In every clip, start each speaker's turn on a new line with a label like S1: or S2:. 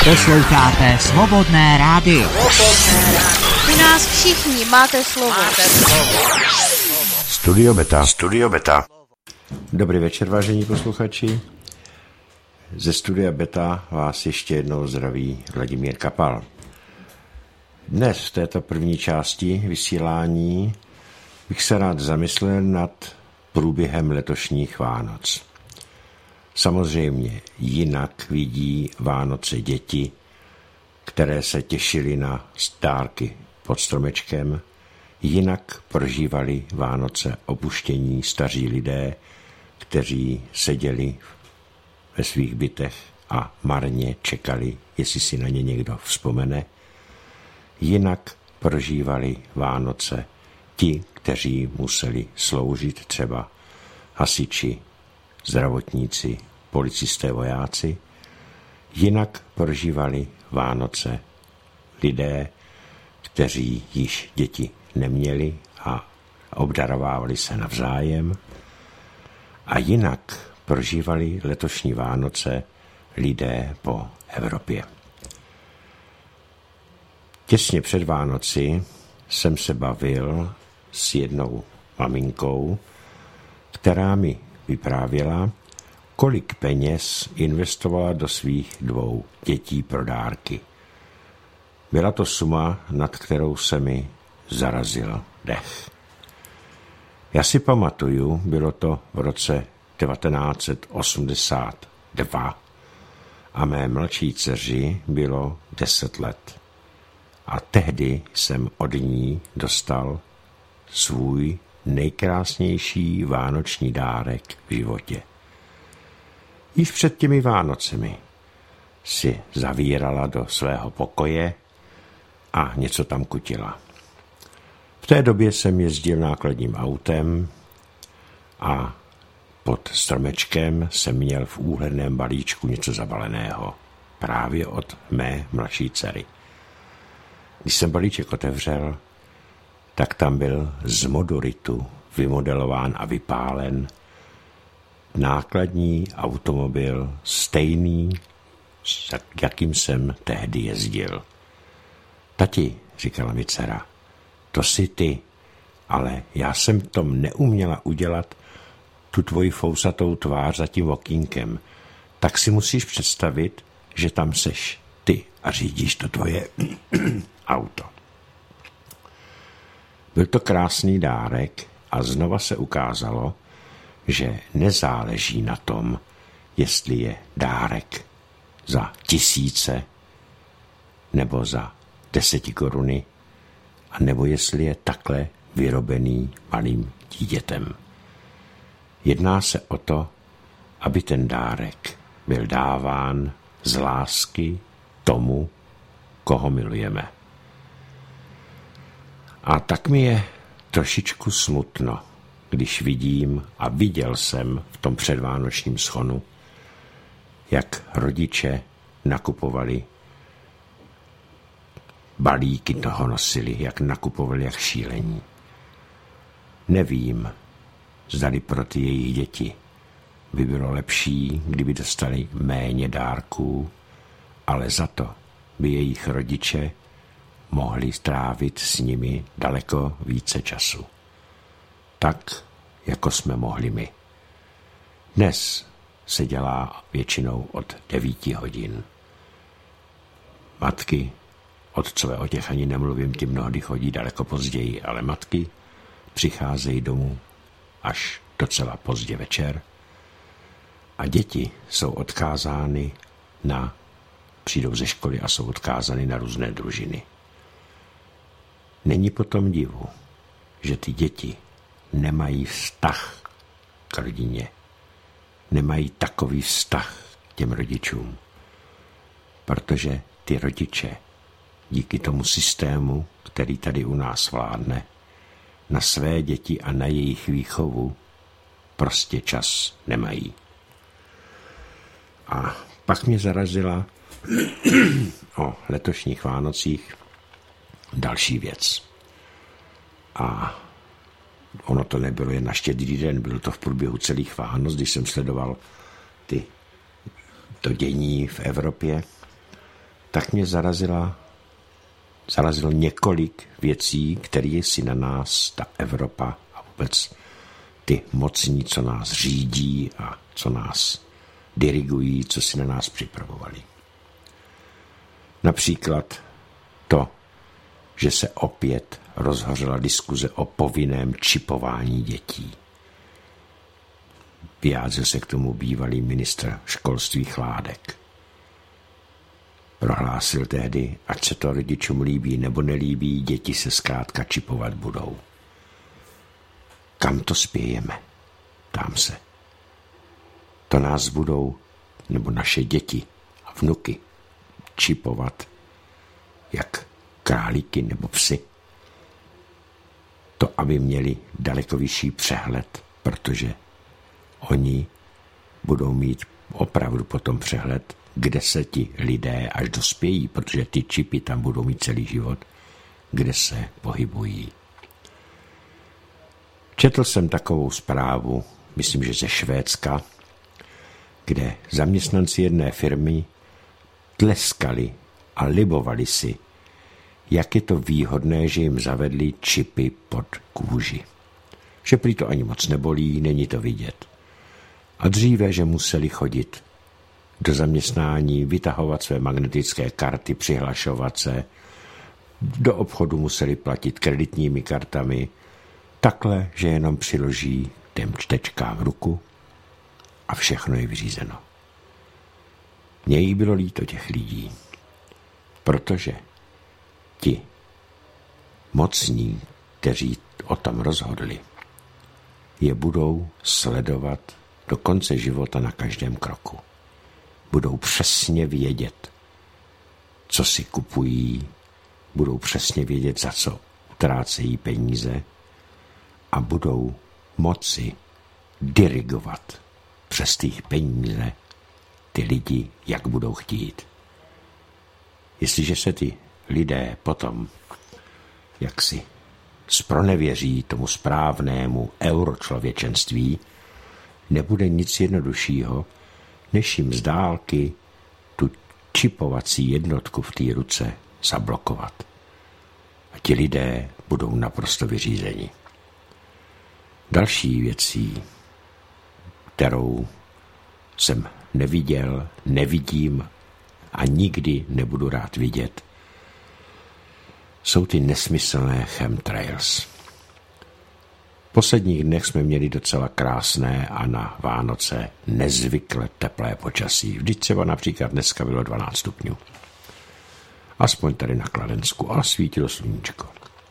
S1: Posloucháte Svobodné rádio.
S2: U nás všichni máte slovo.
S3: Studio Beta. Dobrý večer, vážení posluchači. Ze Studia Beta vás ještě jednou zdraví Vladimír Kapal. Dnes v této první části vysílání bych se rád zamyslel nad průběhem letošních Vánoc. Samozřejmě jinak vidí Vánoce děti, které se těšily na dárky pod stromečkem, jinak prožívali Vánoce opuštění staří lidé, kteří seděli ve svých bytech a marně čekali, jestli si na ně někdo vzpomene. Jinak prožívali Vánoce ti, kteří museli sloužit, třeba hasiči, zdravotníci, policisté, vojáci. Jinak prožívali Vánoce lidé, kteří již děti neměli a obdarovávali se navzájem. A jinak prožívali letošní Vánoce lidé po Evropě. Těsně před Vánoci jsem se bavil s jednou maminkou, která mi vyprávěla, kolik peněz investovala do svých 2 dětí pro dárky. Byla to suma, nad kterou se mi zarazil dech. Já si pamatuju, bylo to v roce 1982 a mé mladší dceři bylo 10 let. A tehdy jsem od ní dostal svůj nejkrásnější vánoční dárek v životě. Již před těmi Vánocemi si zavírala do svého pokoje a něco tam kutila. V té době jsem jezdil nákladním autem a pod stromečkem jsem měl v úhledném balíčku něco zabaleného, právě od mé mladší dcery. Když jsem balíček otevřel, tak tam byl z moduritu vymodelován a vypálen nákladní automobil stejný, jakým jsem tehdy jezdil. Tati, říkala mi dcera, to jsi ty, ale já jsem tom neuměla udělat tu tvoji fousatou tvář za tím okýnkem. Tak si musíš představit, že tam seš ty a řídíš to tvoje auto. Byl to krásný dárek a znova se ukázalo, že nezáleží na tom, jestli je dárek za 1000 nebo za 10 koruny, a nebo jestli je takhle vyrobený malým dítětem. Jedná se o to, aby ten dárek byl dáván z lásky tomu, koho milujeme. A tak mi je trošičku smutno, když vidím a viděl jsem v tom předvánočním shonu, jak rodiče nakupovali balíky, toho nosili, jak nakupovali jak šílení. Nevím, zdali pro ty jejich děti by bylo lepší, kdyby dostali méně dárků, ale za to by jejich rodiče mohli strávit s nimi daleko více času. Tak, jako jsme mohli my. Dnes se dělá většinou od 9 hodin. Matky, otcové, o těch ani nemluvím, ti mnohdy chodí daleko později, ale matky přicházejí domů až docela pozdě večer a děti jsou odkázány přijdou ze školy a jsou odkázány na různé družiny. Není potom divu, že ty děti nemají vztah k rodině, nemají takový vztah k těm rodičům, protože ty rodiče díky tomu systému, který tady u nás vládne, na své děti a na jejich výchovu prostě čas nemají. A pak mě zarazila o letošních Vánocích další věc. A ono to nebylo jen na Štědrý den, bylo to v průběhu celých Vánoc, když jsem sledoval to dění v Evropě, tak mě zarazilo několik věcí, které si na nás ta Evropa a vůbec ty mocní, co nás řídí a co nás dirigují, co si na nás připravovali. Například to, že se opět rozhořela diskuze o povinném čipování dětí. Vyjádřil se k tomu bývalý ministr školství Chládek. Prohlásil tehdy, ať se to rodičům líbí nebo nelíbí, děti se zkrátka čipovat budou. Kam to spějeme? Ptám se. To nás budou, nebo naše děti a vnuky, čipovat jak králíky nebo psy. To, aby měli daleko vyšší přehled, protože oni budou mít opravdu potom přehled, kde se ti lidé až dospějí, protože ty čipy tam budou mít celý život, kde se pohybují. Četl jsem takovou zprávu, myslím, že ze Švédska, kde zaměstnanci jedné firmy tleskali a libovali si, jak je to výhodné, že jim zavedli čipy pod kůži. Že prý to ani moc nebolí, není to vidět. A dříve, že museli chodit do zaměstnání, vytahovat své magnetické karty, přihlašovat se, do obchodu museli platit kreditními kartami, takhle, že jenom přiloží těm čtečkám ruku a všechno je vyřízeno. Mně jí bylo líto těch lidí, protože ti mocní, kteří o tom rozhodli, je budou sledovat do konce života na každém kroku. Budou přesně vědět, co si kupují, budou přesně vědět, za co utrácejí peníze a budou moci dirigovat přes těch peníze ty lidi, jak budou chtít. Jestliže se ty lidé potom jaksi zpronevěří tomu správnému euročlověčenství, nebude nic jednoduššího, než jim z dálky tu čipovací jednotku v té ruce zablokovat. A ti lidé budou naprosto vyřízeni. Další věcí, kterou jsem neviděl, nevidím a nikdy nebudu rád vidět, jsou ty nesmyslné chemtrails. V posledních dnech jsme měli docela krásné a na Vánoce nezvykle teplé počasí. Vždyť třeba například dneska bylo 12 stupňů. Aspoň tady na Kladensku, ale svítilo sluníčko.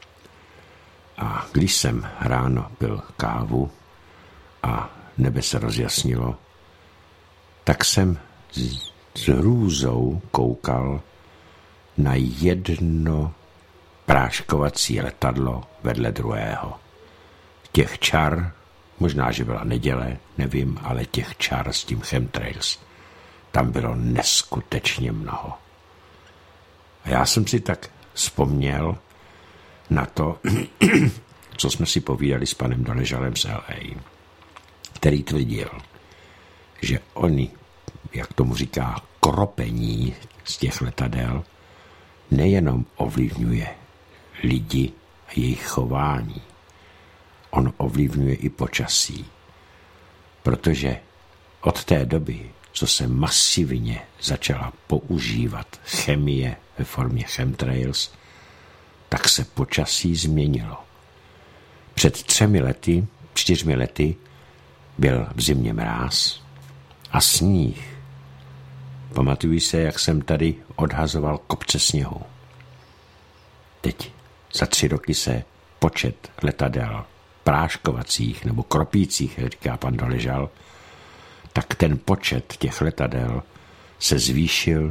S3: A když jsem ráno pil kávu a nebe se rozjasnilo, tak jsem s hrůzou koukal na jedno práškovací letadlo vedle druhého. Těch čar, možná, že byla neděle, nevím, ale těch čar s tím chemtrails, tam bylo neskutečně mnoho. A já jsem si tak vzpomněl na to, co jsme si povídali s panem Doležalem z LA, který tvrdil, že oni, jak tomu říká, kropení z těch letadel nejenom ovlivňuje lidi a jejich chování, on ovlivňuje i počasí. Protože od té doby, co se masivně začala používat chemie ve formě chemtrails, tak se počasí změnilo. Před 4 lety byl v zimě mráz a sníh. Pamatuji se, jak jsem tady odhazoval kopce sněhu. Teď za 3 roky se počet letadel práškovacích nebo kropících, jak říká pan Doležal, tak ten počet těch letadel se zvýšil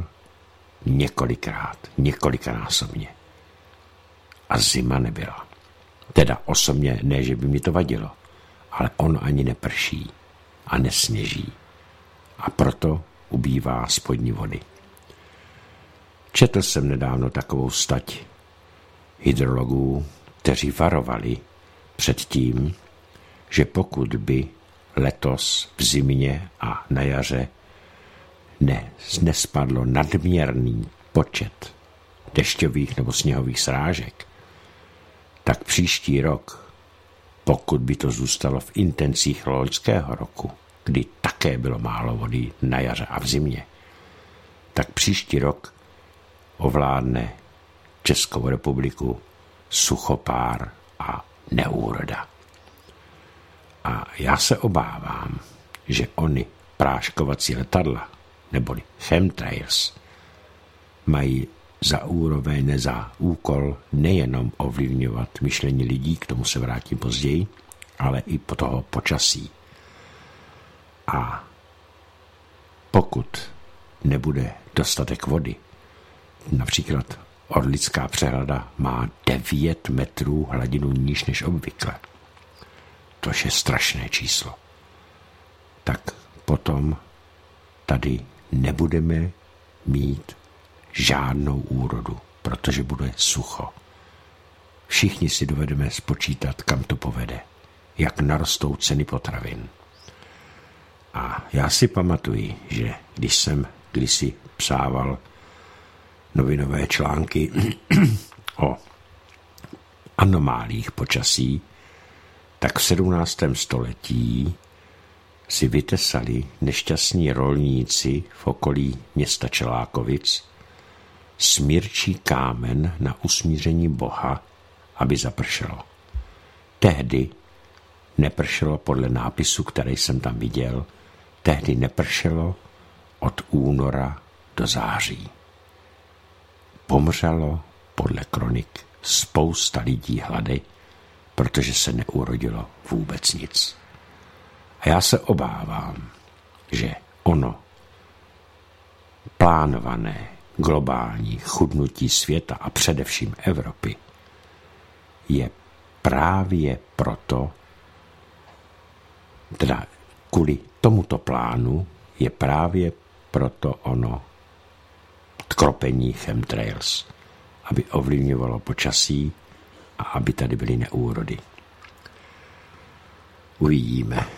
S3: několikanásobně. A zima nebyla. Teda osobně ne, že by mi to vadilo, ale on ani neprší a nesněží. A proto ubývá spodní vody. Četl jsem nedávno takovou stať hydrologů, kteří varovali před tím, že pokud by letos v zimě a na jaře nespadlo nadměrný počet dešťových nebo sněhových srážek, tak příští rok, pokud by to zůstalo v intencích loňského roku, kdy také bylo málo vody na jaře a v zimě, tak příští rok ovládne Českou republiku suchopár a neúroda. A já se obávám, že ony práškovací letadla, neboli chemtrails, mají za úroveň, za úkol nejenom ovlivňovat myšlení lidí, k tomu se vrátím později, ale i po toho počasí. A pokud nebude dostatek vody, například Orlická přehrada má 9 metrů hladinu níž než obvykle, to je strašné číslo, tak potom tady nebudeme mít žádnou úrodu, protože bude sucho. Všichni si dovedeme spočítat, kam to povede, jak narostou ceny potravin. A já si pamatuji, že když jsem kdysi psával novinové články o anomálích počasí, tak v 17. století si vytesali nešťastní rolníci v okolí města Čelákovic smírčí kámen na usmíření Boha, aby zapršelo. Tehdy nepršelo podle nápisu, který jsem tam viděl, tehdy nepršelo od února do září. Pomřelo podle kronik spousta lidí hlady, protože se neurodilo vůbec nic. A já se obávám, že ono plánované globální chudnutí světa a především Evropy je právě proto, teda kvůli tomuto plánu je právě proto ono kropení chemtrails, aby ovlivňovalo počasí a aby tady byly neúrody. Uvidíme.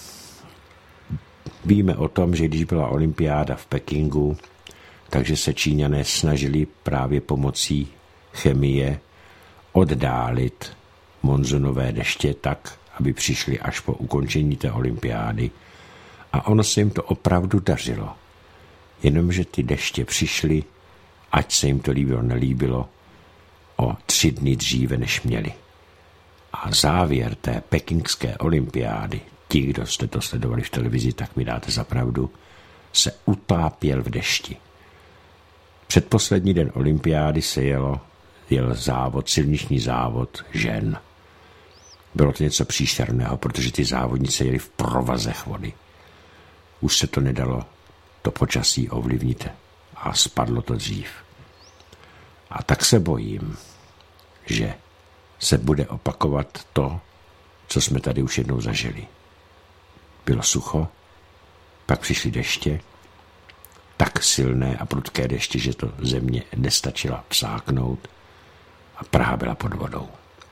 S3: Víme o tom, že když byla olympiáda v Pekingu, takže se Číňané snažili právě pomocí chemie oddálit monzunové deště tak, aby přišli až po ukončení té olympiády. A ono se jim to opravdu dařilo. Jenomže ty deště přišly, ať se jim to líbilo, nelíbilo, o 3 dny dříve, než měli. A závěr té pekingské olympiády, ti, kdo jste to sledovali v televizi, tak mi dáte za pravdu, se utápěl v dešti. Předposlední den olympiády se jel závod, silniční závod žen. Bylo to něco příšerného, protože ty závodnice jeli v provazech vody. Už se to nedalo to počasí ovlivnit a spadlo to dřív. A tak se bojím, že se bude opakovat to, co jsme tady už jednou zažili. Bylo sucho, pak přišly deště, tak silné a prudké deště, že to země nestačila vsáknout a Praha byla pod vodou.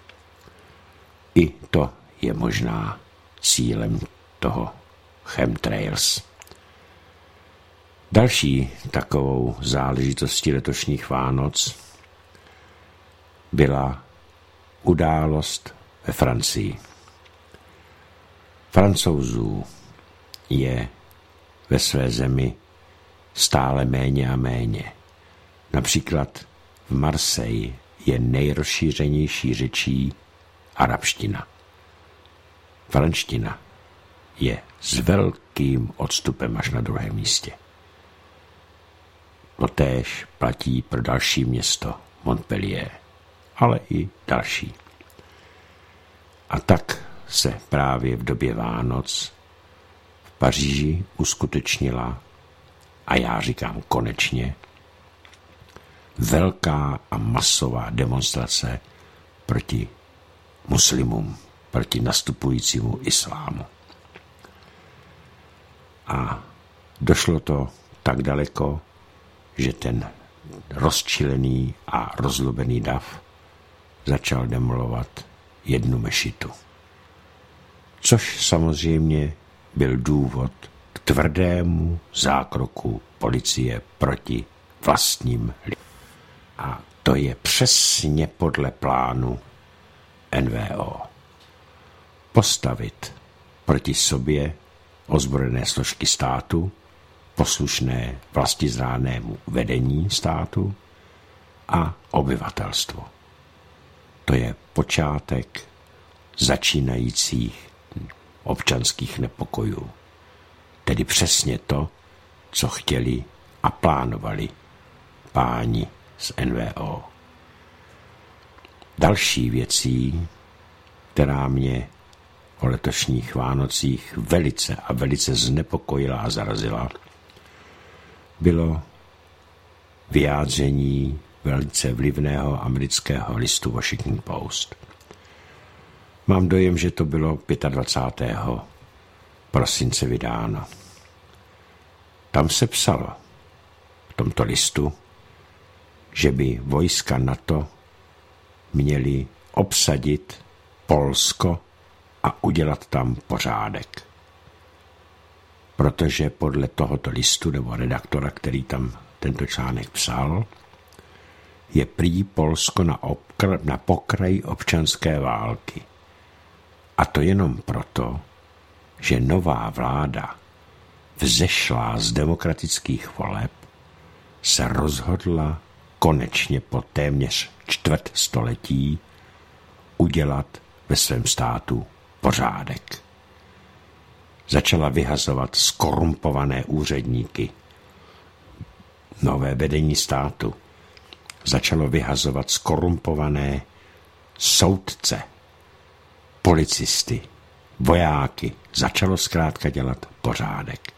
S3: I to je možná cílem toho chemtrails. Další takovou záležitostí letošních Vánoc byla událost ve Francii. Francouzů je ve své zemi stále méně a méně. Například v Marseille je nejrozšířenější řečí arabština. Franština je s velkým odstupem až na 2. místě. Totéž platí pro další město Montpellier, ale i další. A tak se právě v době Vánoc v Paříži uskutečnila, a já říkám konečně, velká a masová demonstrace proti muslimům, proti nastupujícímu islámu. A došlo to tak daleko, že ten rozčilený a rozlobený dav začal demolovat jednu mešitu. Což samozřejmě byl důvod k tvrdému zákroku policie proti vlastním lidem. A to je přesně podle plánu NVO. Postavit proti sobě ozbrojené složky státu, poslušné vlastizrádnému vedení státu a obyvatelstvo. To je počátek začínajících občanských nepokojů. Tedy přesně to, co chtěli a plánovali páni z NVO. Další věcí, která mě o letošních Vánocích velice a velice znepokojila a zarazila, bylo vyjádření velice vlivného amerického listu Washington Post. Mám dojem, že to bylo 25. prosince vydáno. Tam se psalo v tomto listu, že by vojska NATO měly obsadit Polsko a udělat tam pořádek. Protože podle tohoto listu nebo redaktora, který tam tento článek psal, je prý Polsko na pokraji občanské války. A to jenom proto, že nová vláda, vzešlá z demokratických voleb, se rozhodla konečně po téměř čtvrt století udělat ve svém státu pořádek. Začala vyhazovat zkorumpované úředníky. Nové vedení státu začalo vyhazovat zkorumpované soudce, policisty, vojáky. Začalo zkrátka dělat pořádek.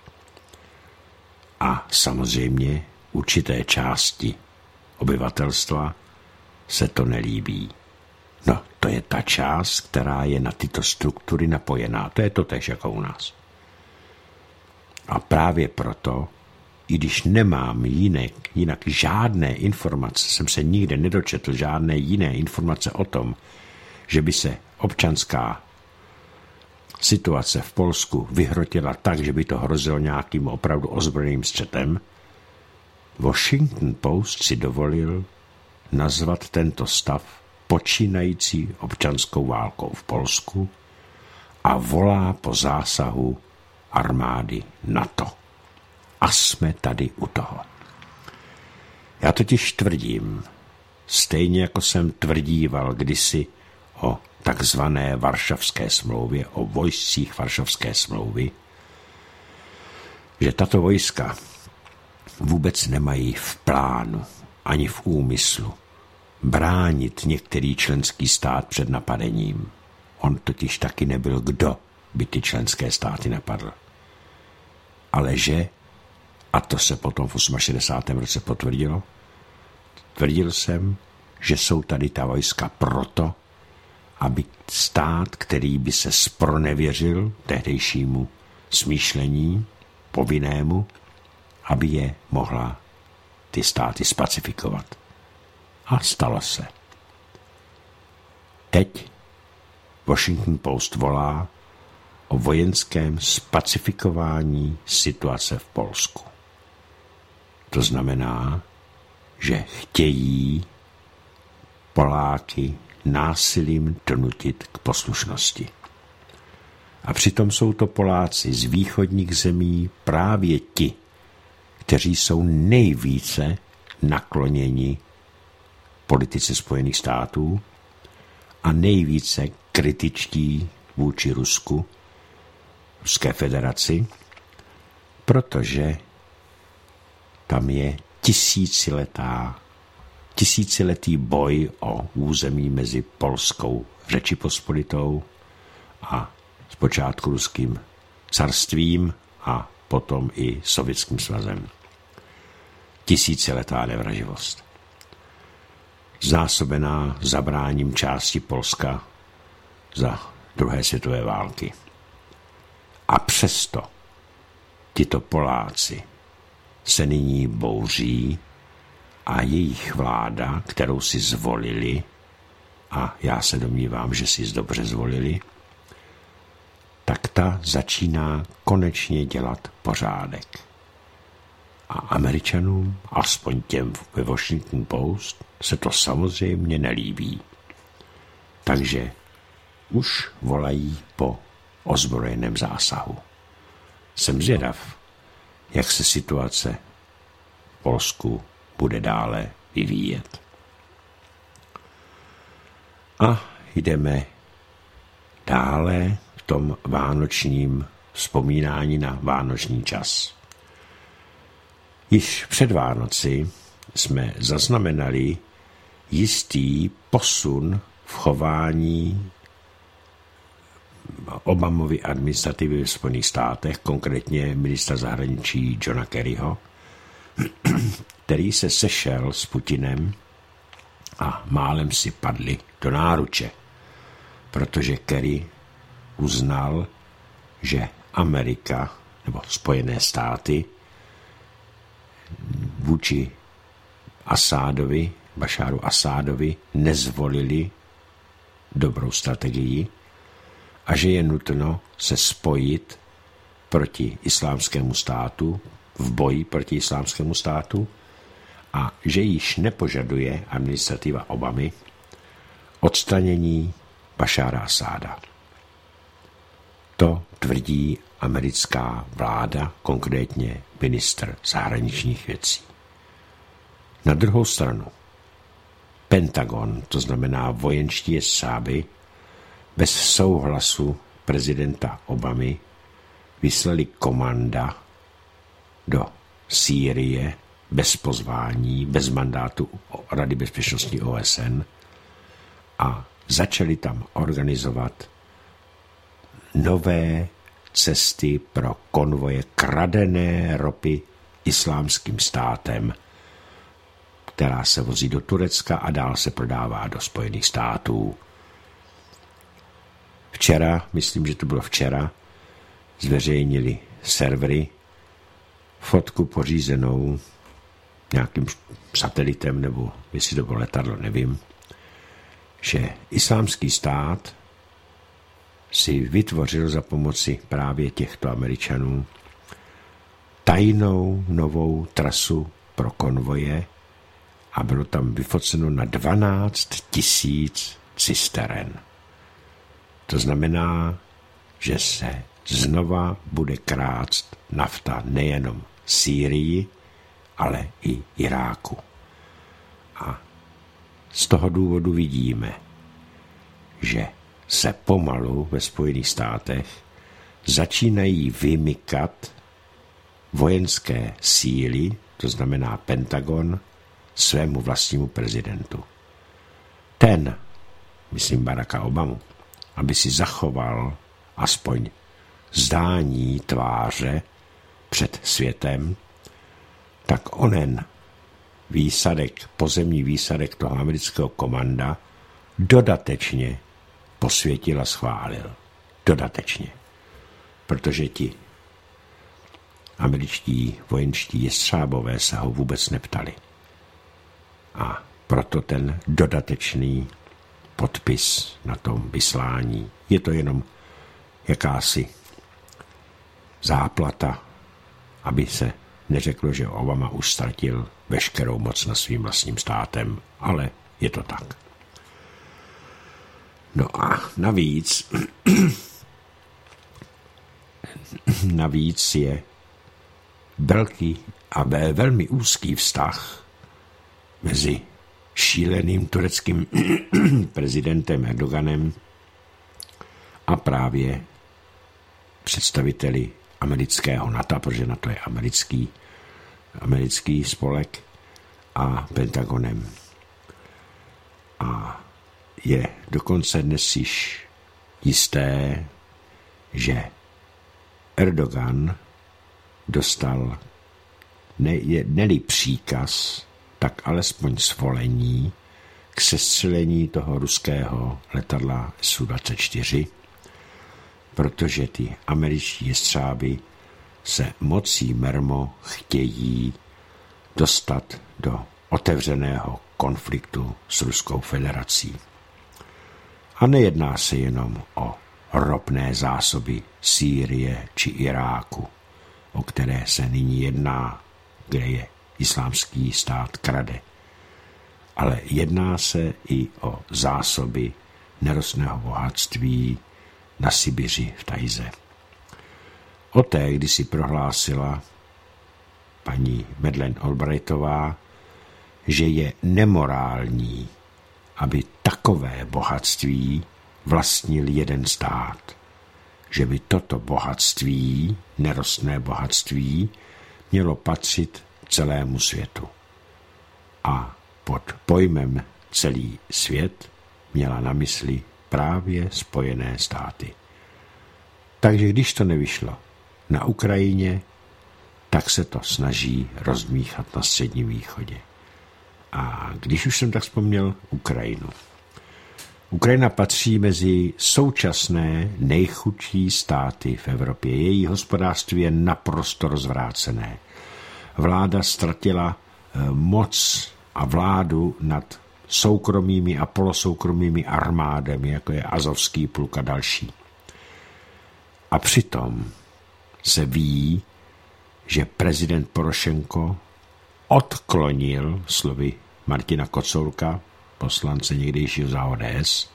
S3: A samozřejmě určité části obyvatelstva se to nelíbí. No, to je ta část, která je na tyto struktury napojená. To je to též jako u nás. A právě proto, i když nemám jinak žádné informace, jsem se nikde nedočetl žádné jiné informace o tom, že by se občanská situace v Polsku vyhrotila tak, že by to hrozilo nějakým opravdu ozbrojeným střetem, Washington Post si dovolil nazvat tento stav počínající občanskou válkou v Polsku a volá po zásahu armády NATO. A jsme tady u toho. Já totiž tvrdím, stejně jako jsem tvrdíval kdysi o takzvané Varšavské smlouvě, o vojscích Varšavské smlouvy, že tato vojska vůbec nemají v plánu ani v úmyslu bránit některý členský stát před napadením. On totiž taky nebyl, kdo by ty členské státy napadl. Ale že, a to se potom v 68. roce potvrdilo, tvrdil jsem, že jsou tady ta vojska proto, aby stát, který by se zpronevěřil tehdejšímu smýšlení povinnému, aby je mohla ty státy spacifikovat. A stalo se. Teď Washington Post volá o vojenském spacifikování situace v Polsku. To znamená, že chtějí Poláky násilím donutit k poslušnosti. A přitom jsou to Poláci z východních zemí právě ti, kteří jsou nejvíce nakloněni politice Spojených států a nejvíce kritičtí vůči Rusku, Ruské federaci, protože tam je tisíciletý boj o území mezi Polskou Řečipospolitou a zpočátku ruským carstvím a potom i Sovětským svazem. Tisíciletá nevraživost. Zásobená zabráním části Polska za druhé světové války. A přesto tito Poláci se nyní bouří a jejich vláda, kterou si zvolili, a já se domnívám, že si dobře zvolili, tak ta začíná konečně dělat pořádek. A Američanům, aspoň těm ve Washington Post, se to samozřejmě nelíbí. Takže už volají po ozbrojeném zásahu. Jsem zvědav, jak se situace v Polsku bude dále vyvíjet. A jdeme dále v tom vánočním vzpomínání na vánoční čas. Již před Vánoci jsme zaznamenali jistý posun v chování Obamovy administrativy v Spojených státech, konkrétně ministra zahraničí Johna Kerryho, který se sešel s Putinem a málem si padli do náruče, protože Kerry uznal, že Amerika nebo Spojené státy vůči Asádovi, Bašáru Asádovi nezvolili dobrou strategii a že je nutno se spojit proti islámskému státu, v boji proti islámskému státu a že již nepožaduje administrativa Obamy odstranění Bašára Asáda. To tvrdí americká vláda, konkrétně ministr zahraničních věcí. Na druhou stranu Pentagon, to znamená vojenští jestřáby, bez souhlasu prezidenta Obamy vyslali komanda do Sýrie bez pozvání, bez mandátu Rady bezpečnosti OSN a začali tam organizovat nové cesty pro konvoje kradené ropy islámským státem, která se vozí do Turecka a dál se prodává do Spojených států. Včera, myslím, že to bylo včera, zveřejnili servery fotku pořízenou nějakým satelitem, nebo jestli to bylo letadlo, nevím, že islámský stát si vytvořil za pomoci právě těchto Američanů tajnou novou trasu pro konvoje a bylo tam vyfoceno na 12 000 cisteren. To znamená, že se znova bude krást nafta nejenom Sýrii, ale i Iráku. A z toho důvodu vidíme, že se pomalu ve Spojených státech začínají vymykat vojenské síly, to znamená Pentagon, svému vlastnímu prezidentu. Ten, myslím Baracka Obamu, aby si zachoval aspoň zdání tváře před světem, tak onen výsadek, pozemní výsadek toho amerického komanda dodatečně posvětil a schválil. Dodatečně. Protože ti američtí vojenští jestřábové se ho vůbec neptali. A proto ten dodatečný podpis na tom vyslání. Je to jenom jakási záplata, aby se neřeklo, že Obama už ztratil veškerou moc nad svým vlastním státem, ale je to tak. No a navíc je velký a velmi úzký vztah mezi šíleným tureckým prezidentem Erdoganem a právě představiteli amerického NATO, protože NATO je americký spolek, a Pentagonem. A je dokonce dnes již jisté, že Erdogan dostal ne-li příkaz, tak alespoň svolení k sestřelení toho ruského letadla Su-24, protože ty američtí jestřáby se mocí mermo chtějí dostat do otevřeného konfliktu s Ruskou federací. A nejedná se jenom o ropné zásoby Sýrie či Iráku, o které se nyní jedná kde je islámský stát krade. Ale jedná se i o zásoby nerostného bohatství na Sibiři v Tajze. O té kdysi prohlásila paní Madeleine Albrightová, že je nemorální, aby takové bohatství vlastnil jeden stát, že by toto bohatství, nerostné bohatství, mělo patřit celému světu. A pod pojmem celý svět měla na mysli právě Spojené státy. Takže když to nevyšlo na Ukrajině, tak se to snaží rozdmíchat na Středním východě. A když už jsem tak vzpomněl Ukrajinu. Ukrajina patří mezi současné nejchudší státy v Evropě. Její hospodářství je naprosto rozvrácené. Vláda ztratila moc a vládu nad soukromými a polosoukromými armádami, jako je Azovský pluk a další. A přitom se ví, že prezident Porošenko odklonil, slovy Martina Kocourka, poslance někdejšího za ODS,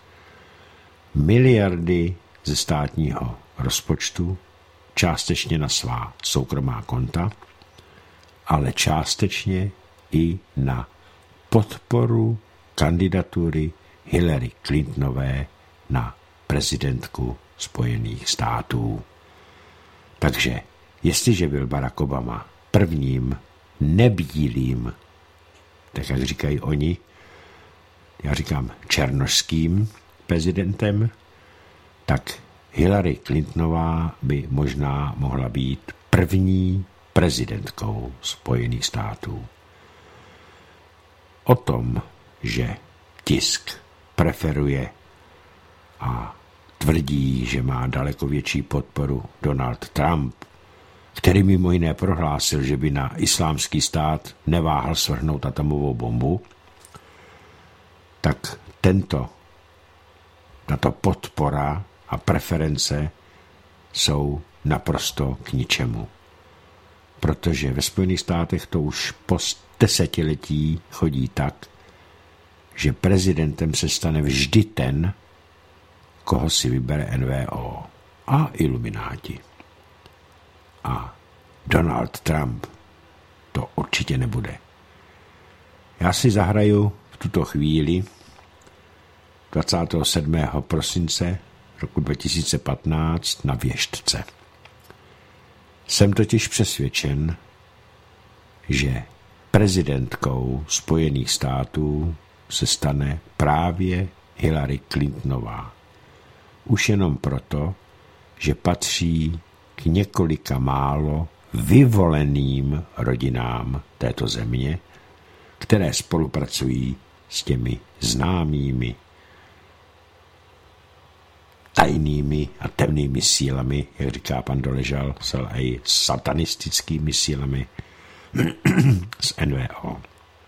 S3: miliardy ze státního rozpočtu, částečně na svá soukromá konta, ale částečně i na podporu kandidatury Hillary Clintonové na prezidentku Spojených států. Takže jestliže byl Barack Obama prvním nebílým, tak jak říkají oni, já říkám černošským prezidentem, tak Hillary Clintonová by možná mohla být první prezidentkou Spojených států. O tom, že tisk preferuje a tvrdí, že má daleko větší podporu Donald Trump, který mimo jiné prohlásil, že by na islámský stát neváhal svrhnout atomovou bombu, tak tato podpora a preference jsou naprosto k ničemu. Protože ve Spojených státech to už po desetiletí chodí tak, že prezidentem se stane vždy ten, koho si vybere NWO a ilumináti. A Donald Trump to určitě nebude. Já si zahraju v tuto chvíli 27. prosince roku 2015 na Věštce. Jsem totiž přesvědčen, že prezidentkou Spojených států se stane právě Hillary Clintonová. Už jenom proto, že patří k několika málo vyvoleným rodinám této země, které spolupracují s těmi známými tajnými a temnými sílami, jak říká pan Doležal, i satanistickými sílami z NWO.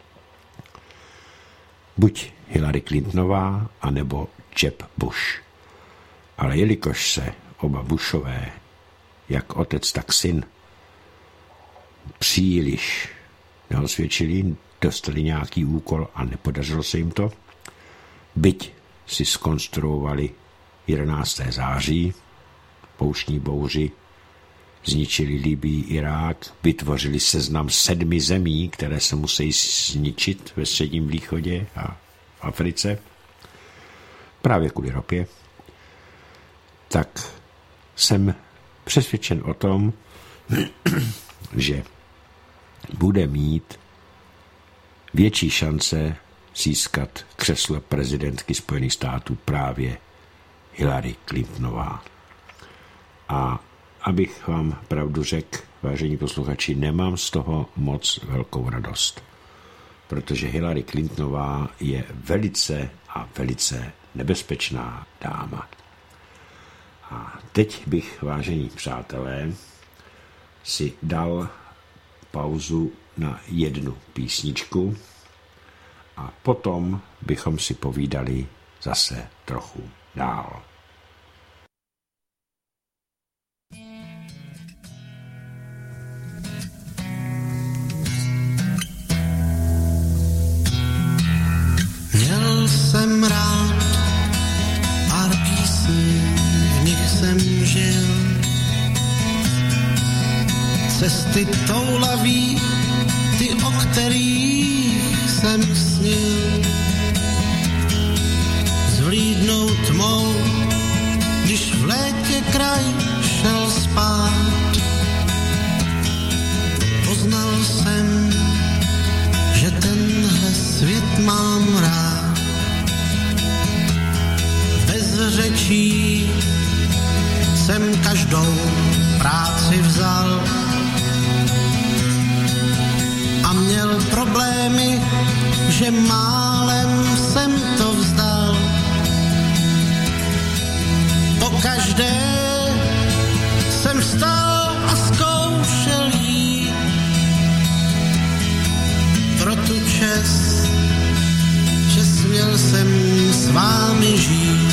S3: Buď Hillary Clintonová, anebo Jeb Bush. Ale jelikož se oba Bushové, jak otec, tak syn, příliš neosvědčili, dostali nějaký úkol a nepodařilo se jim to, byť si zkonstruovali 11. září, pouštní bouři, zničili Libyi, Irák, vytvořili seznam 7 zemí, které se musí zničit ve Středním východě a v Africe, právě kvůli ropě, tak jsem přesvědčen o tom, že bude mít větší šance získat křeslo prezidentky Spojených států právě Hillary Clintonová. A abych vám pravdu řekl, vážení posluchači, nemám z toho moc velkou radost, protože Hillary Clintonová je velice a velice nebezpečná dáma. A teď bych, vážení přátelé, si dal pauzu na jednu písničku a potom bychom si povídali zase trochu dál.
S4: cesty toulaví, ty, o kterých jsem snil. Zvlídnou tmou, když v létě kraj šel spát. Poznal jsem, že tenhle svět mám rád. Bez řečí jsem každou práci vzal a měl problémy, že málem jsem to vzdal. Pokaždé jsem vstal a zkoušel jít pro tu čest, že směl jsem s vámi žít.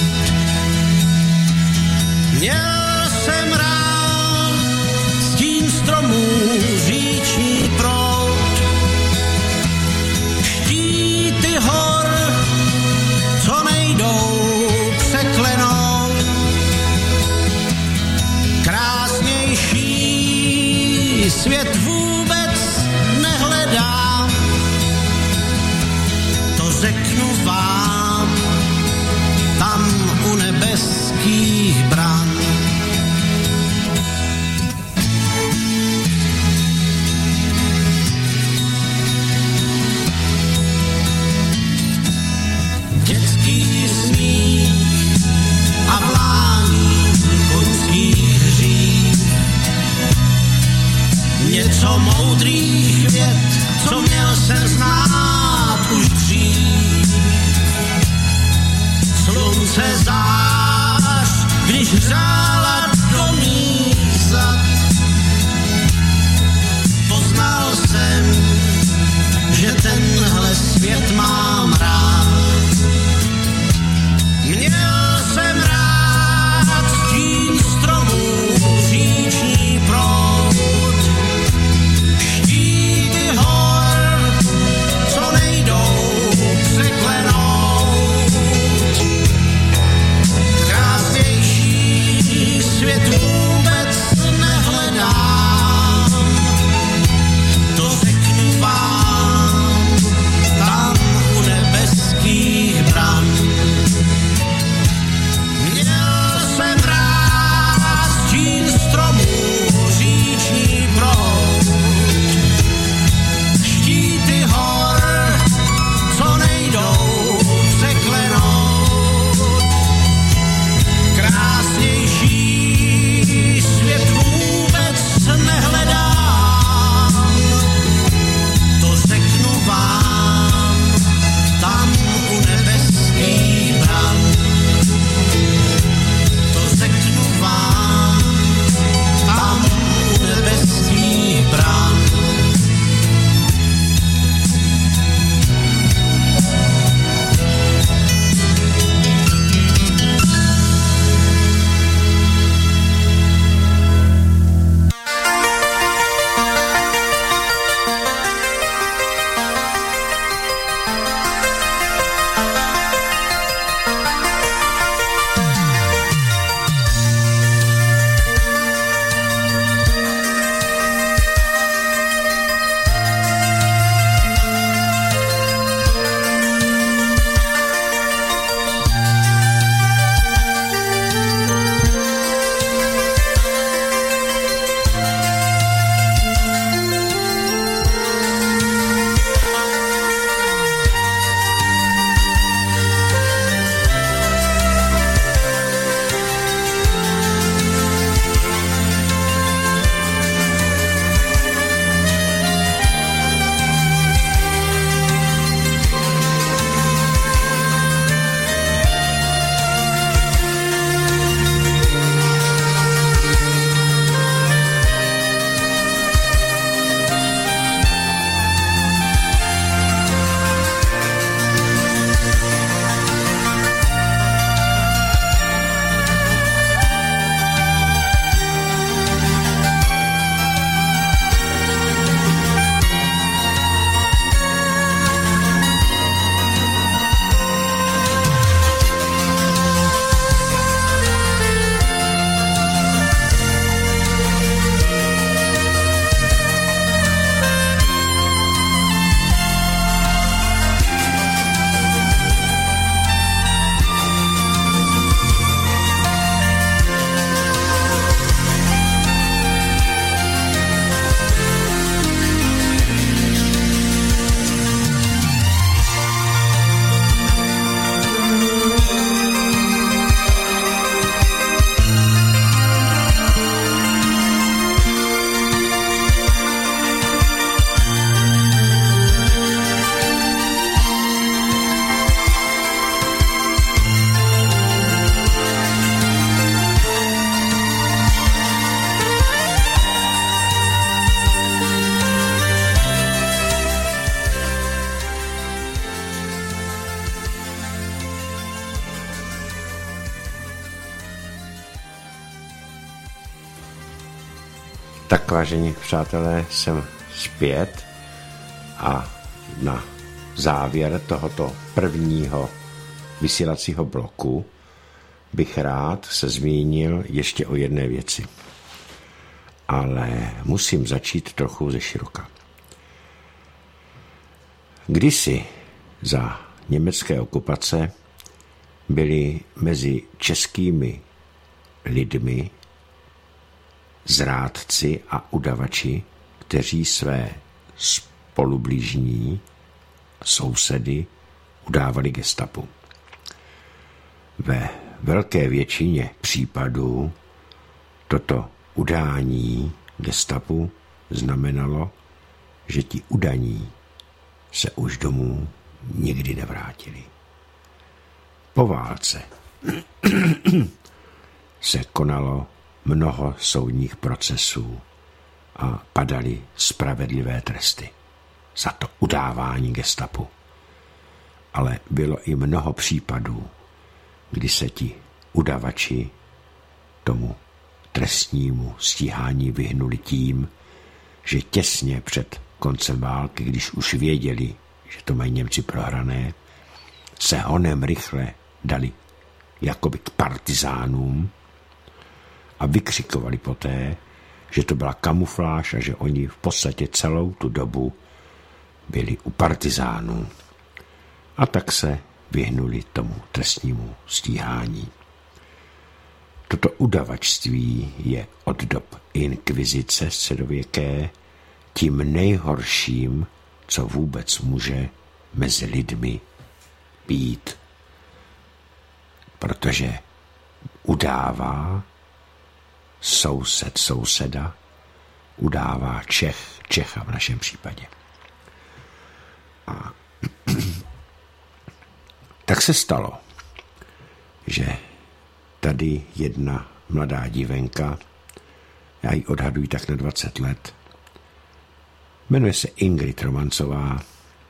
S4: Měl jsem rád stín stromů, říční proud, štíty hor, co nejdou překlenout. Krásnější svět vůbec nehledám, to řeknu vám, tam u nebeských bran. Dětský smích a vlání koňských hřích, něco moudrých vět, co měl jsem znát už dřív. Slunce zář, když hřála do mých zad, poznal jsem, že tenhle svět mám rád. Měl jsem rád stín stromů, říční proud, štíty hor, co nejdou překlenout. Krásnější svět vůbec nehledám, to řeknu vám, tam u nebeských bran.
S3: Tak, vážení přátelé, jsem zpět a na závěr tohoto prvního vysílacího bloku bych rád se zmínil ještě o jedné věci. Ale musím začít trochu ze široka. Kdysi za německé okupace byli mezi českými lidmi zrádci a udavači, kteří své spolubližní sousedy udávali gestapu. Ve velké většině případů toto udání gestapu znamenalo, že ti udaní se už domů nikdy nevrátili. Po válce se konalo mnoho soudních procesů a padaly spravedlivé tresty za to udávání gestapu. Ale bylo i mnoho případů, kdy se ti udavači tomu trestnímu stíhání vyhnuli tím, že těsně před koncem války, když už věděli, že to mají Němci prohrané, se honem rychle dali jakoby k partizánům a vykřikovali poté, že to byla kamufláž a že oni v podstatě celou tu dobu byli u partizánů. A tak se vyhnuli tomu trestnímu stíhání. Toto udavačství je od dob inkvizice středověké tím nejhorším, co vůbec může mezi lidmi být. Protože udává soused souseda, udává Čech Čecha v našem případě. A tak se stalo, že tady jedna mladá dívenka, já ji odhaduji tak na 20 let, jmenuje se Ingrid Romancová,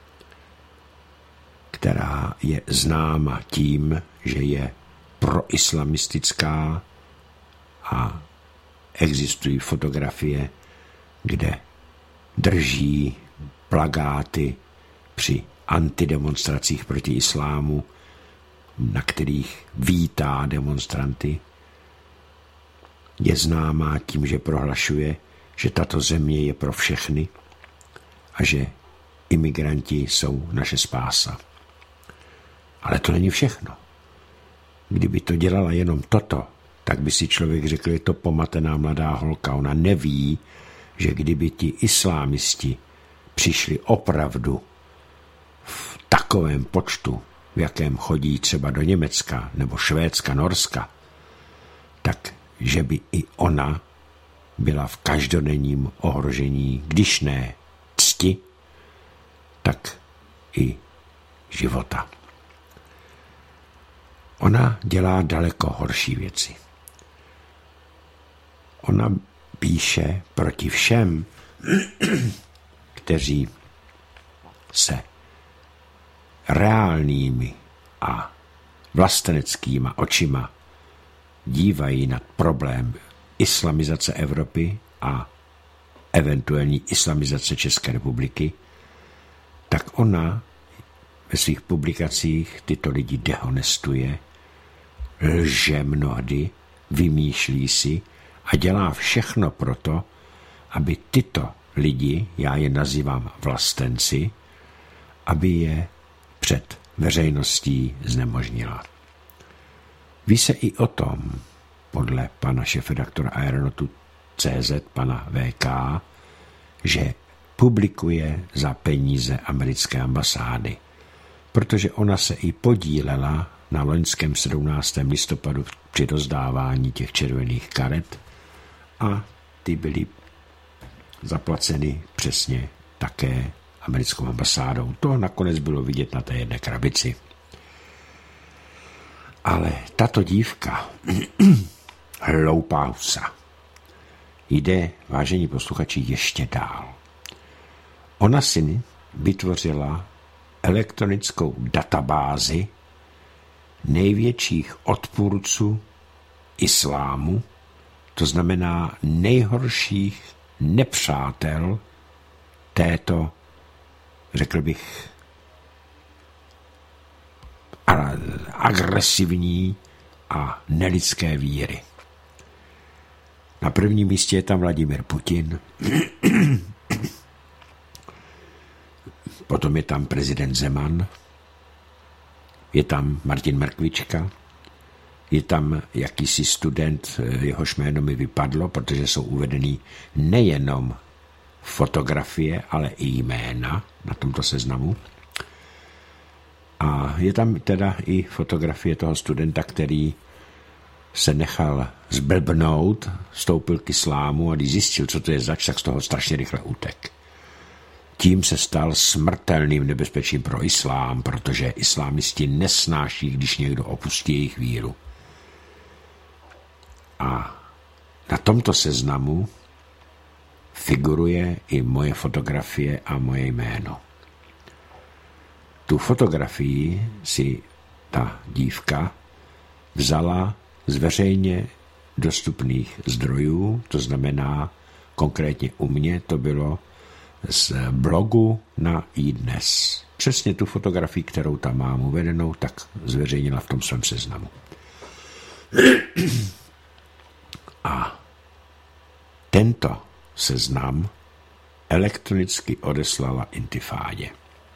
S3: která je známa tím, že je proislamistická a existují fotografie, kde drží plakáty při antidemonstracích proti islámu, na kterých vítá demonstranty. Je známá tím, že prohlašuje, že tato země je pro všechny a že imigranti jsou naše spása. Ale to není všechno. Kdyby to dělala jenom toto, tak by si člověk řekl, je to pomatená mladá holka. Ona neví, že kdyby ti islámisti přišli opravdu v takovém počtu, v jakém chodí třeba do Německa nebo Švédska, Norska, tak že by i ona byla v každodenním ohrožení, když ne cti, tak i života. Ona dělá daleko horší věci. Ona píše proti všem, kteří se reálnými a vlasteneckýma očima dívají na problém islamizace Evropy a eventuální islamizace České republiky, tak ona ve svých publikacích tyto lidi dehonestuje, lže mnohdy, vymýšlí si a dělá všechno proto, aby tyto lidi, já je nazývám vlastenci, aby je před veřejností znemožnila. Ví se i o tom, podle pana šéfredaktora Aeronotu CZ, pana VK, že publikuje za peníze americké ambasády, protože ona se i podílela na loňském 17. listopadu při rozdávání těch červených karet a ty byly zaplaceny přesně také americkou ambasádou. To nakonec bylo vidět na té jedné krabici. Ale tato dívka, hloupá husa, jde, vážení posluchači, ještě dál. Ona si vytvořila elektronickou databázi největších odpůrců islámu, to znamená nejhorších nepřátel této, řekl bych, agresivní a nelidské víry. Na prvním místě je tam Vladimír Putin, potom je tam prezident Zeman, je tam Martin Mrkvička, je tam jakýsi student, jehož jméno mi vypadlo, protože jsou uvedený nejenom fotografie, ale i jména na tomto seznamu. A je tam teda i fotografie toho studenta, který se nechal zblbnout, vstoupil k islámu a když zjistil, co to je zač, tak z toho strašně rychle utek. Tím se stal smrtelným nebezpečím pro islám, protože islámisti nesnáší, když někdo opustí jejich víru. A na tomto seznamu figuruje i moje fotografie a moje jméno. Tu fotografii si ta dívka vzala z veřejně dostupných zdrojů, to znamená konkrétně u mě to bylo z blogu na iDnes. Přesně tu fotografii, kterou tam mám uvedenou, tak zveřejnila v tom svém seznamu. A tento seznam elektronicky odeslala Intifádě.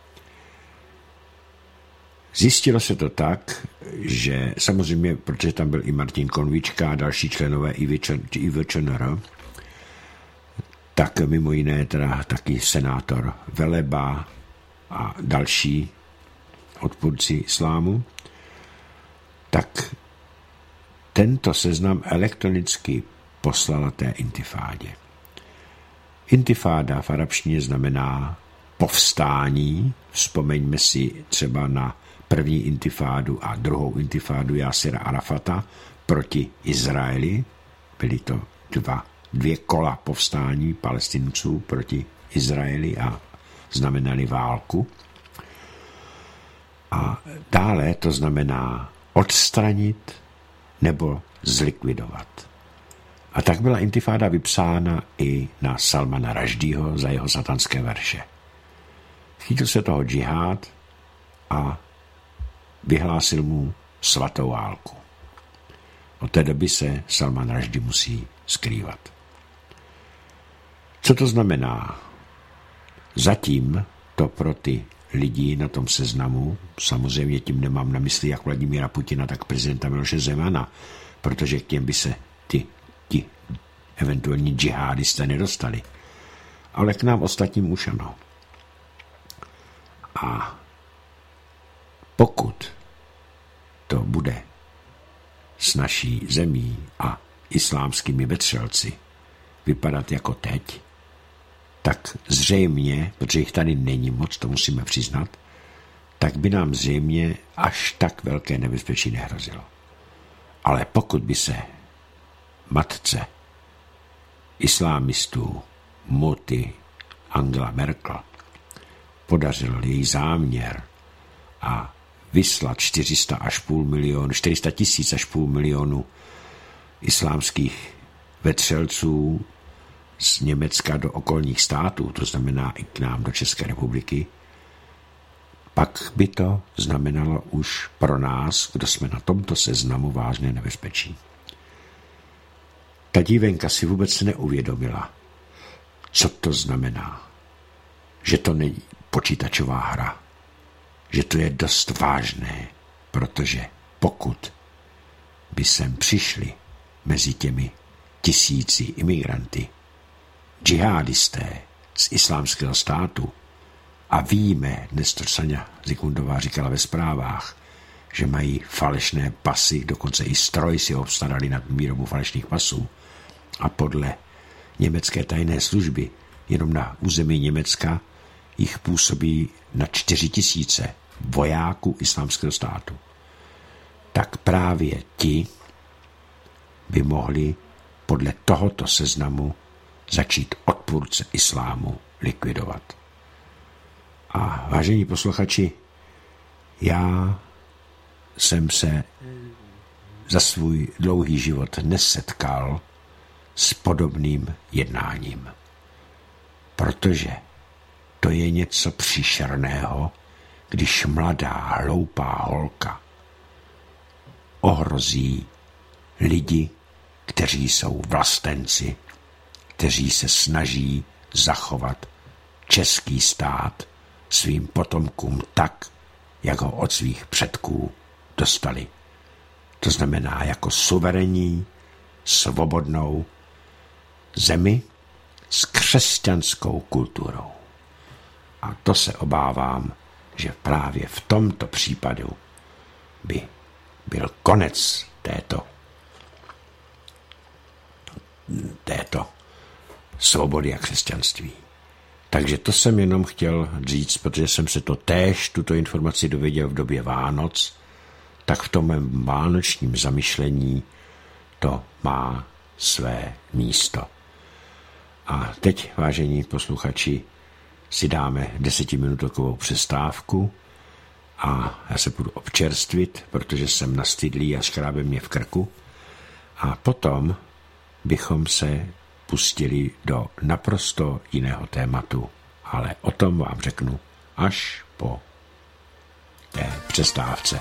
S3: Zjistilo se to tak, že samozřejmě, protože tam byl i Martin Konvička a další členové IVČNR, tak mimo jiné teda taky senátor Veleba a další odpůrci islámu, tak tento seznam elektronicky poslala té Intifádě. Intifáda v arabštině znamená povstání. Vzpomeňme si třeba na první intifádu a druhou intifádu Jásira Arafata proti Izraeli. Byly to dvě kola povstání Palestinců proti Izraeli a znamenaly válku. A dále to znamená odstranit nebo zlikvidovat. A tak byla intifáda vypsána i na Salmana Raždího za jeho satanské verše. Chytil se toho džihád a vyhlásil mu svatou válku. Od té doby se Salman Raždí musí skrývat. Co to znamená? Zatím to pro ty lidi na tom seznamu, samozřejmě tím nemám na mysli jak Vladimíra Putina, tak prezidenta Miloše Zemana, protože k těm by se ti eventuální džihádisté nedostali. Ale k nám ostatním už ano. A pokud to bude s naší zemí a islámskými vetřelci vypadat jako teď, tak zřejmě, protože jich tady není moc, to musíme přiznat, tak by nám zřejmě až tak velké nebezpečí nehrozilo. Ale pokud by se matce islámistů Mutti Angela Merkel podařil její záměr a vyslat 400 tisíc až půl milionu islámských vetřelců z Německa do okolních států, to znamená i k nám do České republiky, pak by to znamenalo už pro nás, kdo jsme na tomto seznamu, vážné nebezpečí. Ta dívenka si vůbec neuvědomila, co to znamená. Že to není počítačová hra. Že to je dost vážné, protože pokud by sem přišli mezi těmi tisíci imigranty džihádisté z islámského státu a víme, dnes to Sanja Zikmundová říkala ve zprávách, že mají falešné pasy, dokonce i stroj si obstarali na výrobu falešných pasů a podle německé tajné služby jenom na území Německa jich působí na 4 000 vojáků islámského státu. Tak právě ti by mohli podle tohoto seznamu začít odpůrce islámu likvidovat. A vážení posluchači, já jsem se za svůj dlouhý život nesetkal s podobným jednáním. protože to je něco příšerného, když mladá, hloupá holka ohrozí lidi, kteří jsou vlastenci, kteří se snaží zachovat český stát svým potomkům tak, jak ho od svých předků dostali. To znamená jako suverénní, svobodnou zemi s křesťanskou kulturou. A to se obávám, že právě v tomto případu by byl konec této svobody a křesťanství. Takže to jsem jenom chtěl říct, protože jsem se tuto informaci dověděl v době Vánoc, tak v tom mém vánočním zamyšlení to má své místo. A teď, vážení posluchači, si dáme 10minutovou přestávku a já se budu občerstvit, protože jsem nastydlý a škrábe mě v krku. A potom bychom se pustili do naprosto jiného tématu, ale o tom vám řeknu až po té přestávce.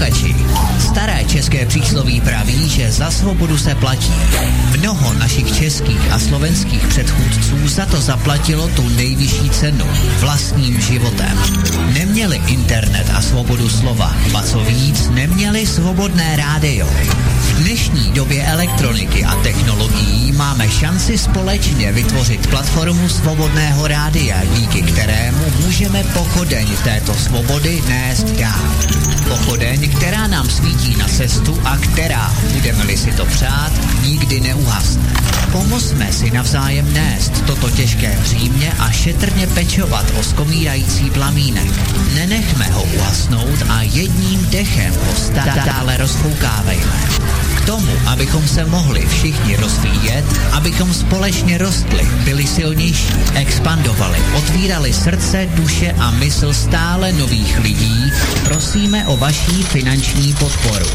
S5: posluchači, staré české přísloví praví, že za svobodu se platí. Mnoho našich českých a slovenských předchůdců za to zaplatilo tu nejvyšší cenu, vlastním životem. Neměli internet a svobodu slova, ba co víc, neměli svobodné rádio. V dnešní době elektroniky a technologií máme šanci společně vytvořit platformu svobodného rádia, díky kterému můžeme pochodeň této svobody nést dál. Pochodeň, která nám svítí na cestu a která, budeme-li si to přát, nikdy neuhasne. Pomozme si navzájem nést toto těžké břímě a šetrně pečovat o skomírající plamínek. Nenechme ho uhasnout a jedním dechem ho stále rozfoukávejme. K tomu, abychom se mohli všichni rozvíjet, abychom společně rostli, byli silnější, expandovali, otvírali srdce, duše a mysl stále nových lidí, prosíme o vaší finanční podporu.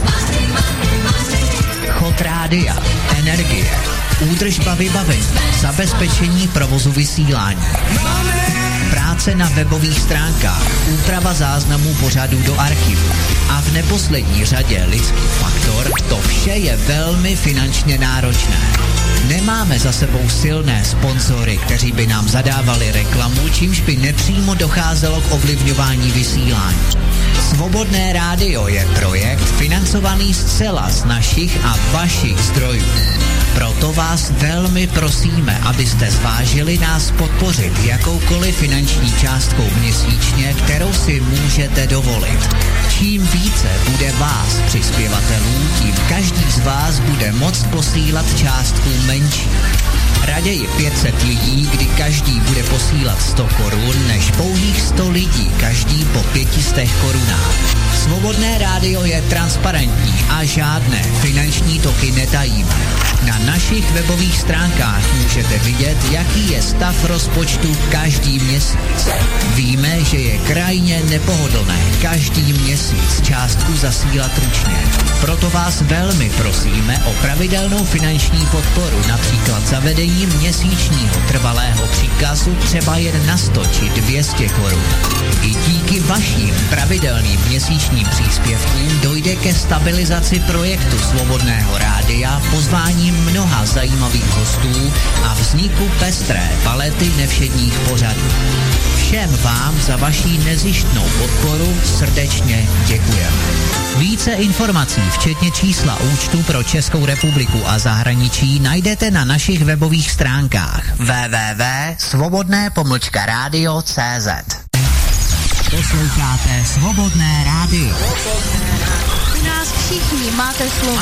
S5: Chod rádia, energie, údržba vybavení, zabezpečení provozu vysílání, práce na webových stránkách, úprava záznamů pořadů do archivu a v neposlední řadě lidský faktor, to vše je velmi finančně náročné. Nemáme za sebou silné sponzory, kteří by nám zadávali reklamu, čímž by nepřímo docházelo k ovlivňování vysílání. Svobodné rádio je projekt financovaný zcela z našich a vašich zdrojů. Proto vás velmi prosíme, abyste zvážili nás podpořit jakoukoliv finanční částkou měsíčně, kterou si můžete dovolit. Čím více bude vás přispěvatelů, tím každý z vás bude moct posílat částku menší. Raději 500 lidí, kdy každý bude posílat 100 korun, než pouhých 100 lidí, každý po 500 korunách. Svobodné rádio je transparentní a žádné finanční toky netajíme. Na našich webových stránkách můžete vidět, jaký je stav rozpočtu každý měsíc. Víme, že je krajně nepohodlné každý měsíc částku zasílat ručně. Proto vás velmi prosíme o pravidelnou finanční podporu, například zavedením měsíčního trvalého příkazu třeba jen na 100 či 200 korun. I díky vašim pravidelným měsíčním příspěvkům dojde ke stabilizaci projektu Svobodného rádia, pozváním mnoha zajímavých hostů a vzniku pestré palety nevšedních pořadů. Všem vám za vaši nezištnou podporu srdečně děkujeme. Více informací, včetně čísla účtu pro Českou republiku a zahraničí, najdete na našich webových stránkách www.svobodné-radio.cz.
S1: Posloucháte Svobodné rádio.
S2: U nás všichni máte slovo.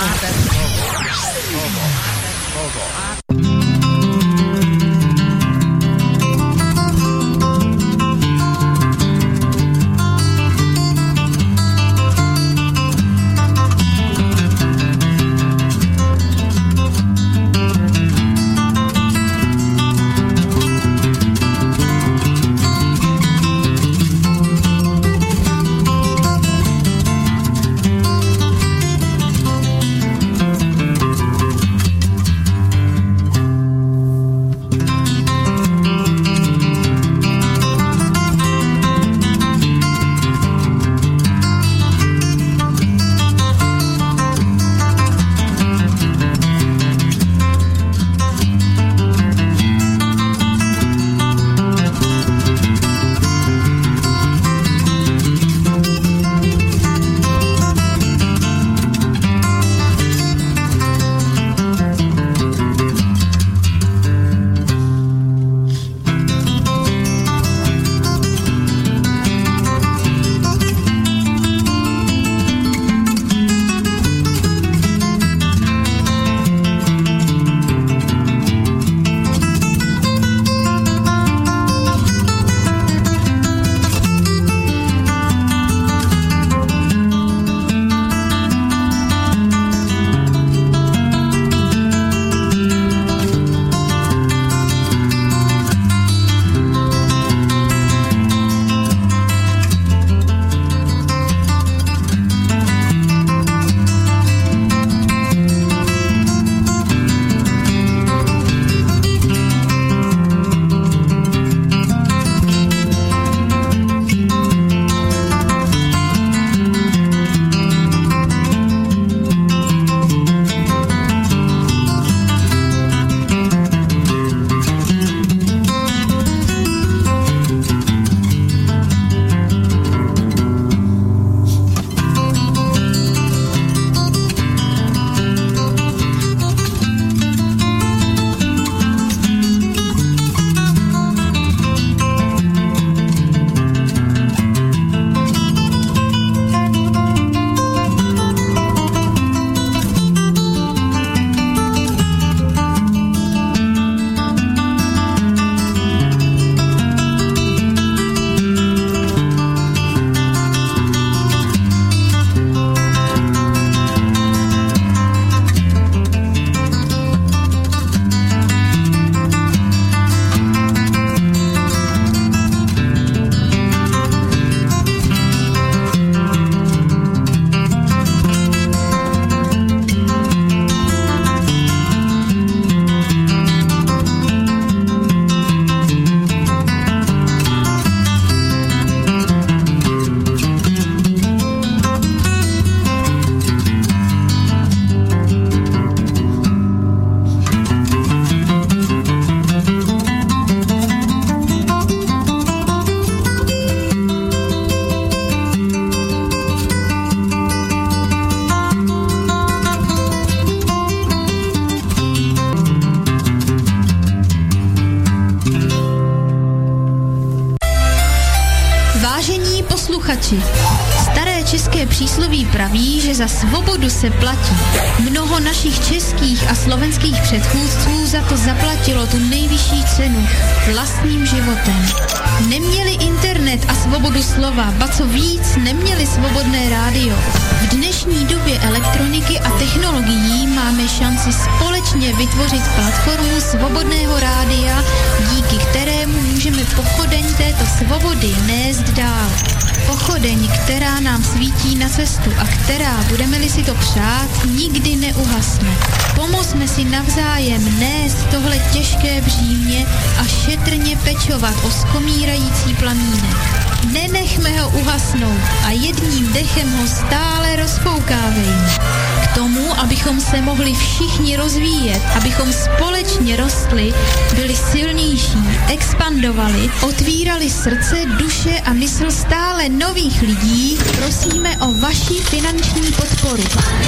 S6: za svobodu se platí. Mnoho našich českých a slovenských předchůdců za to zaplatilo tu nejvyšší cenu vlastním životem. Neměli internet a svobodu slova, ba co víc, neměli svobodné rádio. V dnešní době elektroniky a technologií máme šanci společně vytvořit platformu svobodného rádia, díky kterému můžeme pochodeň této svobody nést dál. Pochodeň, která nám svítí na cestu a která, budeme-li si to přát, nikdy neuhasne. Pomozme si navzájem nést tohle těžké břímě a šetrně pečovat o skomírající plamínek. Nenechme ho uhasnout a jedním dechem ho stále rozfoukávejme. K tomu, abychom se mohli všichni rozvíjet, abychom společně rostli, byli silnější, expandovali, otvírali srdce, duše a mysl stále nových lidí, prosíme o vaši finanční podporu.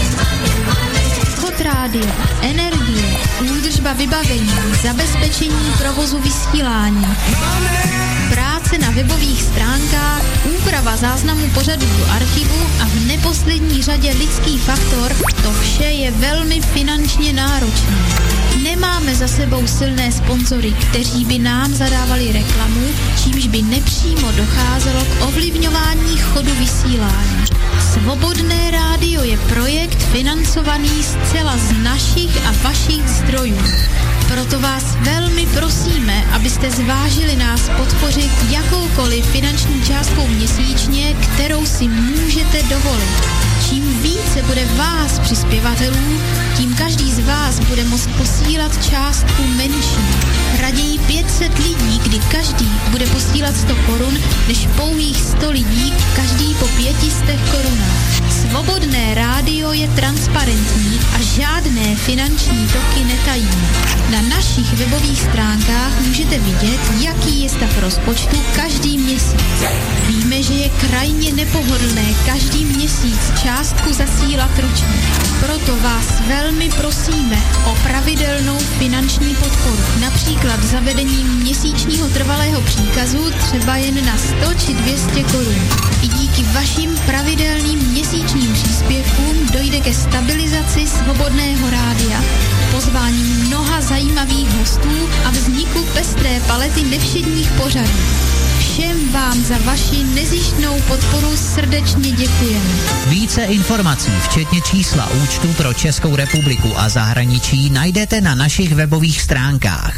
S6: Chod rádio, energie, údržba vybavení, zabezpečení provozu vysílání, práce na webových stránkách, úprava záznamu pořadu do archivu a v neposlední řadě lidský faktor, to vše je velmi finančně náročné. Nemáme za sebou silné sponzory, kteří by nám zadávali reklamu, čímž by nepřímo docházelo k ovlivňování chodu vysílání. Svobodné rádio je projekt financovaný zcela z našich a vašich zdrojů. Proto vás velmi prosíme, abyste zvážili nás podpořit jakoukoliv finanční částkou měsíčně, kterou si můžete dovolit. Čím více bude vás přispěvatelů, tím každý z vás bude moct posílat částku menší. Raději 500 lidí, kdy každý bude posílat 100 korun, než pouhých 100 lidí, každý po 500 korunách. Svobodné rádio je transparentní a žádné finanční toky netajíme. Na našich webových stránkách můžete vidět, jaký je stav rozpočtu každý měsíc. Víme, že je krajně nepohodlné každý měsíc částku zasílat ručně. Proto vás velmi prosíme o pravidelnou finanční podporu. Například zavedením měsíčního trvalého příkazu třeba jen na 100 či 200 korun. I díky vašim pravidelným měsíčním příspěvkům dojde ke stabilizaci svobodného rádia, pozvání mnoha zajímavých hostů a vzniku pestré palety nevšedních pořadů. Všem vám za vaši nezištnou podporu srdečně děkujeme.
S5: Více informací, včetně čísla účtu pro Českou republiku a zahraničí, najdete na našich webových stránkách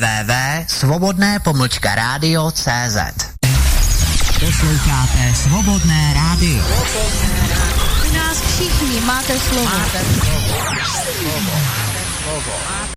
S5: www.svobodné-radio.cz.
S1: Posloucháte Svobodné rádio.
S2: U nás všichni máte slovo.